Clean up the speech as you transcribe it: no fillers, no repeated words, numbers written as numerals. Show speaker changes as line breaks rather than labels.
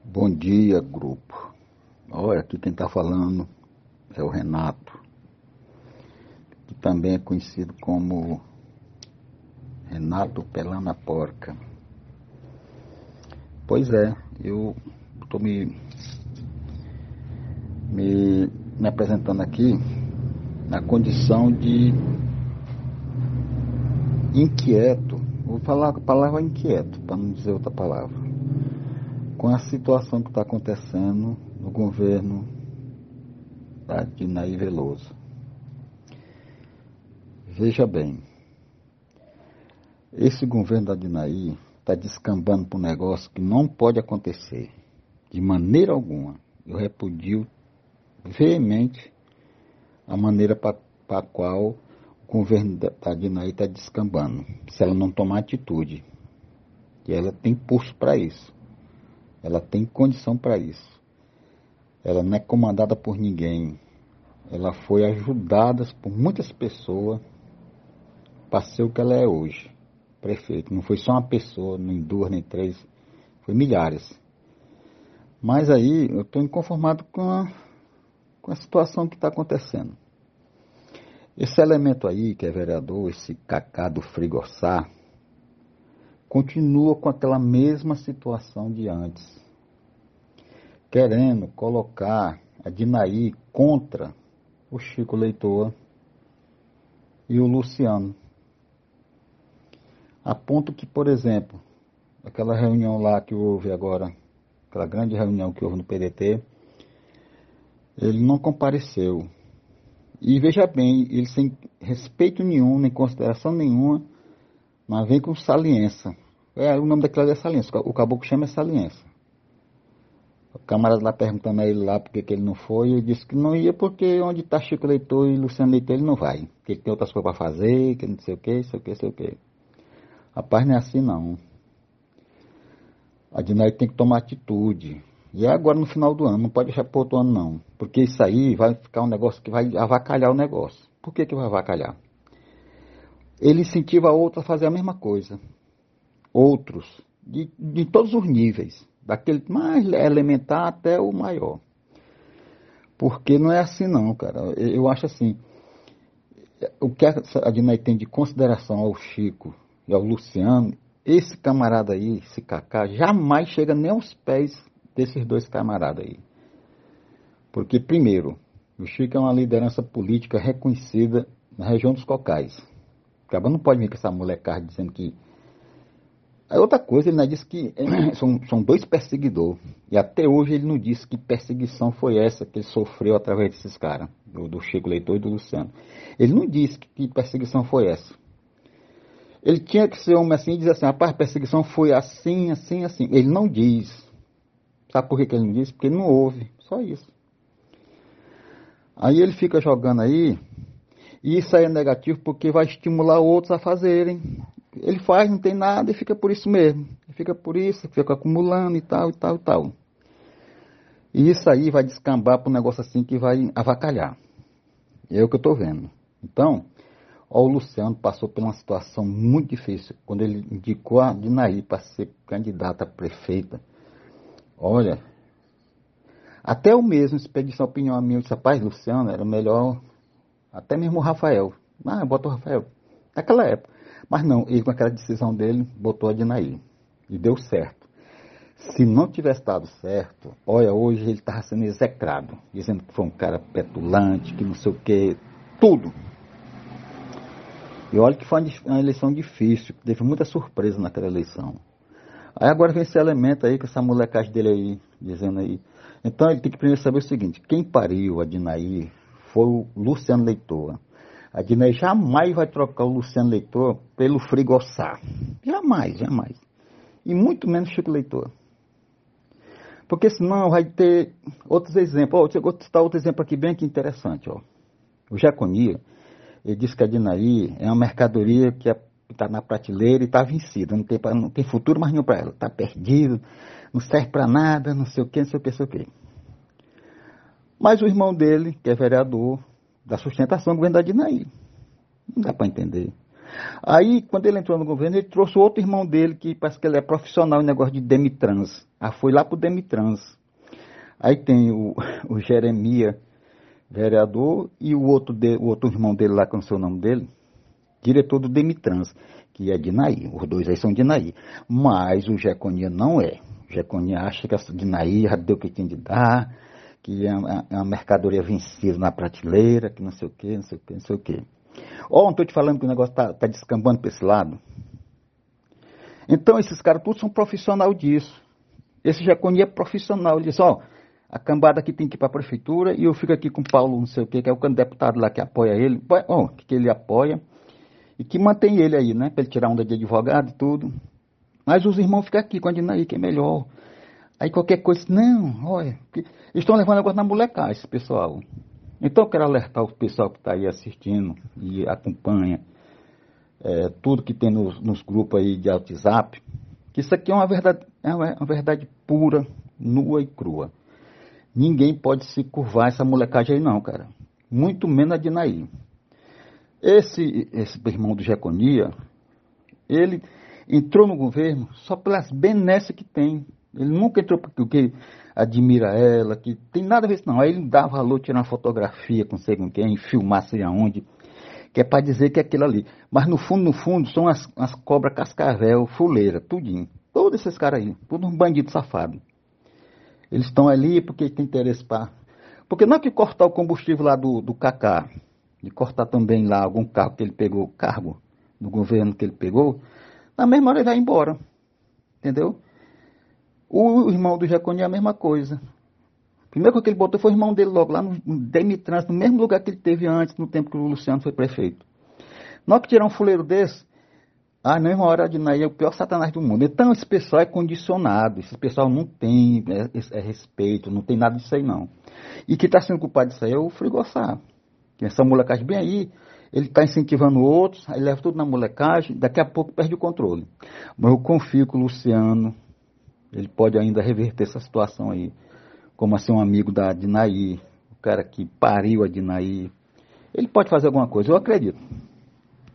Bom dia, grupo. Olha, aqui quem está falando é o Renato, que também é conhecido como Renato Pelana Porca. Pois é, eu estou me apresentando aqui na condição de inquieto. Vou falar a palavra inquieto, para não dizer outra palavra, com a situação que está acontecendo no governo da Dinaí Veloso. Veja bem, esse governo da Dinaí está descambando para um negócio que não pode acontecer, de maneira alguma. Eu repudio veemente a maneira para a qual o governo da Dinaí está descambando, se ela não tomar atitude. E ela tem pulso para isso, ela tem condição para isso. Ela não é comandada por ninguém, ela foi ajudada por muitas pessoas para ser o que ela é hoje, prefeito. Não foi só uma pessoa, nem duas, nem três, foi milhares. Mas aí eu estou inconformado com a situação que está acontecendo. Esse elemento aí, que é vereador, esse Cacá do Frigoçá, continua com aquela mesma situação de antes, querendo colocar a Dinaí contra o Chico Leitor e o Luciano. A ponto que, por exemplo, aquela reunião lá que houve agora, aquela grande reunião que houve no PDT, ele não compareceu. E veja bem, ele sem respeito nenhum, nem consideração nenhuma, mas vem com saliência. O nome daquela é saliência, o caboclo chama saliência. O camarada lá perguntando a ele lá por que ele não foi, ele disse que não ia porque onde está Chico Leitor e Luciano Leitor ele não vai. Que ele tem outras coisas para fazer, que não sei o que, sei o que, sei o que. Rapaz, não é assim não. A Dinaí tem que tomar atitude. E é agora no final do ano, não pode deixar para outro ano não. Porque isso aí vai ficar um negócio que vai avacalhar o negócio. Por que vai avacalhar? Ele incentiva outros a fazer a mesma coisa. Outros, de todos os níveis. Daquele mais elementar até o maior. Porque não é assim não, cara. Eu acho assim, o que a Dinaí tem de consideração ao Chico e ao Luciano, esse camarada aí, esse Cacá, jamais chega nem aos pés desses dois camaradas aí. Porque, primeiro, o Chico é uma liderança política reconhecida na região dos Cocais. O cara não pode vir com essa molecada dizendo que... Aí outra coisa, ele não disse que são dois perseguidores. E até hoje ele não disse que perseguição foi essa que ele sofreu através desses caras, do Chico Leitor e do Luciano. Ele não disse que perseguição foi essa. Ele tinha que ser homem assim e dizer assim, rapaz, a perseguição foi assim, assim, assim. Ele não diz. Sabe por que ele não diz? Porque ele não ouve. Só isso. Aí ele fica jogando aí, e isso aí é negativo porque vai estimular outros a fazerem. Ele faz, não tem nada e fica por isso mesmo. Ele fica por isso, fica acumulando e tal, e tal, e tal. E isso aí vai descambar para um negócio assim que vai avacalhar. É o que eu estou vendo. Então, o Luciano passou por uma situação muito difícil quando ele indicou a Dinaí para ser candidata a prefeita. Olha, até eu mesmo, expedição opinião minha, eu disse, rapaz, Luciano, era melhor, até mesmo o Rafael. Bota o Rafael. Naquela época. Mas não, ele com aquela decisão dele, botou a Dinaí. E deu certo. Se não tivesse dado certo, olha, hoje ele estava sendo execrado, dizendo que foi um cara petulante, que não sei o que, tudo. E olha que foi uma eleição difícil, teve muita surpresa naquela eleição. Aí agora vem esse elemento aí, com essa molecagem dele aí, dizendo aí. Então ele tem que primeiro saber o seguinte, quem pariu a Dinaí foi o Luciano Leitor. A Dinaí jamais vai trocar o Luciano Leitor pelo Frigoçá. Jamais, jamais. E muito menos Chico Leitor. Porque senão vai ter outros exemplos. Eu vou citar outro exemplo aqui bem aqui interessante. O Jaconia, ele disse que a Dinaí é uma mercadoria que está na prateleira e está vencida. Não tem futuro mais nenhum para ela. Está perdido, não serve para nada, não sei o que, não sei o que, não sei o que. Mas o irmão dele, que é vereador, da sustentação do governo da Dinaí. Não dá para entender. Aí, quando ele entrou no governo, ele trouxe outro irmão dele, que parece que ele é profissional em negócio de Demitrans. Aí foi lá pro Demitrans. Aí tem o Jeremias, vereador, e o outro irmão dele lá, que eu não sei o nome dele, diretor do Demitrans, que é de Naí. Os dois aí são de Naí. Mas o Jeconia não é. O Jeconia acha que a de Naí já deu o que tinha de dar, que é uma mercadoria vencida na prateleira, que não sei o que, não sei o que, não sei o que. Ó, não estou te falando que o negócio tá descambando para esse lado. Então, esses caras todos são profissional disso. Esse Jeconia é profissional. Ele diz, ó, a cambada aqui tem que ir para a prefeitura e eu fico aqui com o Paulo, não sei o que é o deputado lá que apoia ele. Ó, que ele apoia e que mantém ele aí, né? Para ele tirar onda de advogado e tudo. Mas os irmãos ficam aqui com a Dinaí, que é melhor. Aí qualquer coisa, não, olha, eles estão levando agora na molecagem, esse pessoal. Então eu quero alertar o pessoal que está aí assistindo e acompanha tudo que tem nos grupos aí de WhatsApp, que isso aqui é uma verdade pura, nua e crua. Ninguém pode se curvar essa molecagem aí não, cara. Muito menos a Dinaí. Esse irmão do Jeconia, ele entrou no governo só pelas benesses que tem. Ele nunca entrou porque admira ela, que tem nada a ver com isso não. Aí ele dá valor, tirar uma fotografia com sei com quem, filmar sei aonde, que é para dizer que é aquilo ali. Mas no fundo, são as cobras cascavel, fuleira, tudinho. Todos esses caras aí, todos uns bandidos safados. Eles estão ali porque tem interesse para... Porque não é que cortar o combustível lá do Cacá, de cortar também lá algum carro que ele pegou, cargo do governo que ele pegou, na mesma hora ele vai embora. Entendeu? O irmão do Jeconia é a mesma coisa. Primeiro que ele botou foi o irmão dele logo lá no Demitrans, no mesmo lugar que ele teve antes, no tempo que o Luciano foi prefeito. Na hora que tirar um fuleiro desse, na mesma hora a Dinaí é o pior satanás do mundo. Então esse pessoal é condicionado, esse pessoal não tem respeito, não tem nada disso aí não. E quem está sendo culpado disso aí é o Frigossá. Essa molecagem bem aí, ele está incentivando outros, aí leva tudo na molecagem, daqui a pouco perde o controle. Mas eu confio que o Luciano, ele pode ainda reverter essa situação aí. Como assim um amigo da Dinaí, o cara que pariu a Dinaí. Ele pode fazer alguma coisa, eu acredito.